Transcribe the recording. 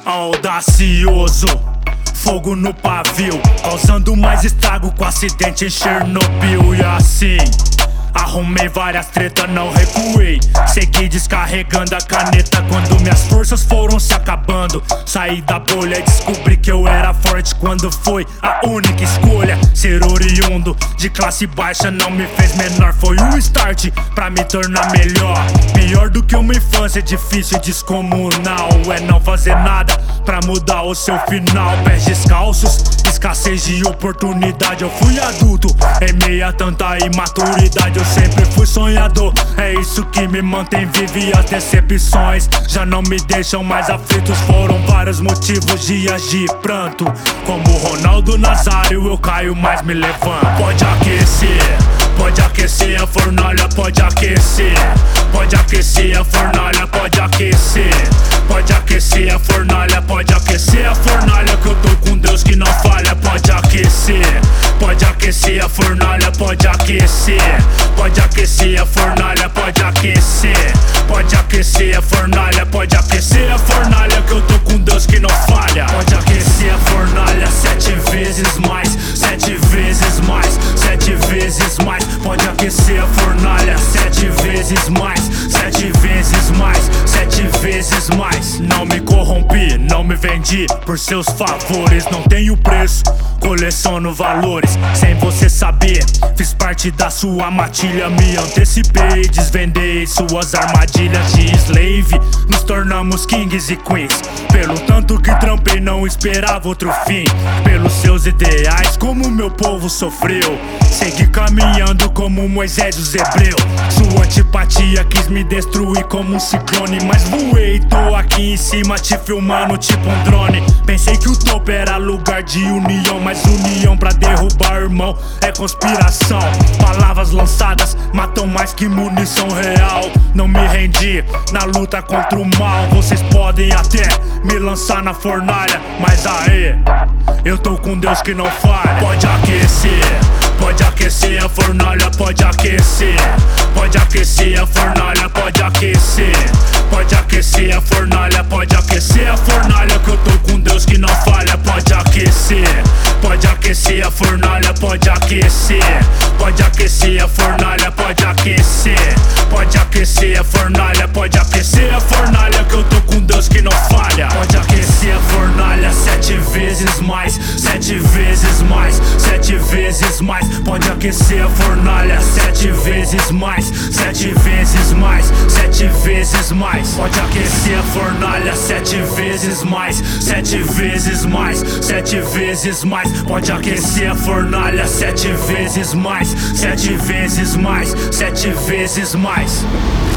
Audacioso, fogo no pavio, causando mais estrago com acidente em Chernobyl. E assim, arrumei várias tretas, não recuei. Segui descarregando a caneta quando minhas forças foram se acabando. Saí da bolha e descobri que eu era forte quando foi a única escolha. Ser oriundo de classe baixa não me fez menor, foi o start pra me tornar melhor. Pior do que uma infância difícil e descomunal é não fazer nada pra mudar o seu final. Pés descalços, escassez de oportunidade. Eu fui adulto em meio a tanta imaturidade. Eu sempre fui sonhador, é isso que me mantém vivo. E as decepções já não me deixam mais aflitos. Foram vários motivos, dias de pranto. Como Ronaldo Nazário, eu caio, mas me levanto. Pode aquecer a fornalha, pode aquecer. Pode aquecer a fornalha, pode aquecer. Pode aquecer a fornalha, pode aquecer a fornalha, que eu tô com Deus que não falha. Pode aquecer. Pode aquecer a fornalha, pode aquecer. Pode aquecer a fornalha, pode aquecer. Pode aquecer a fornalha, pode aquecer a fornalha, que eu tô com Deus que não falha. Pode aquecer a fornalha 7 vezes mais, 7 vezes mais, 7 vezes mais. Pode aquecer a fornalha 7 vezes mais, 7 vezes mais, 7 vezes mais. Não me corrompi, não me vendi por seus favores. Não tenho preço, coleciono valores. Sem você saber, fiz parte da sua matilha. Me antecipei, desvendei suas armadilhas de slave. Nos tornamos kings e queens. Pelo tanto que trampei, não esperava outro fim. Pelos seus ideais, como meu povo sofreu. Segui caminhando como Moisés e os hebreus. Sua antipatia quis me destruir como um ciclone, mas voei, tô aqui em cima te filmando tipo um drone. Pensei que o topo era lugar de união, mas união pra derrubar irmão é conspiração. Palavras lançadas matam mais que munição real. Não me rendi na luta contra o mal. Vocês podem até me lançar na fornalha, mas aê, eu tô com Deus que não falha. Pode aquecer. Pode aquecer a fornalha, pode aquecer. Pode aquecer a fornalha, pode aquecer. Pode aquecer a fornalha, pode aquecer a fornalha, que eu tô com Deus que não falha. Pode aquecer. Pode aquecer a fornalha, pode aquecer. Pode aquecer a fornalha, pode aquecer. Pode aquecer a fornalha, pode aquecer a fornalha, que eu tô com Deus que não falha. Pode aquecer a fornalha 7 vezes mais, 7 vezes mais, 7 vezes mais. Pode aquecer a fornalha 7 vezes mais, 7 vezes mais, 7 vezes mais. Pode aquecer a fornalha 7 vezes mais, 7 vezes mais, 7 vezes mais. Pode aquecer a fornalha 7 vezes mais, 7 vezes mais, 7 vezes mais.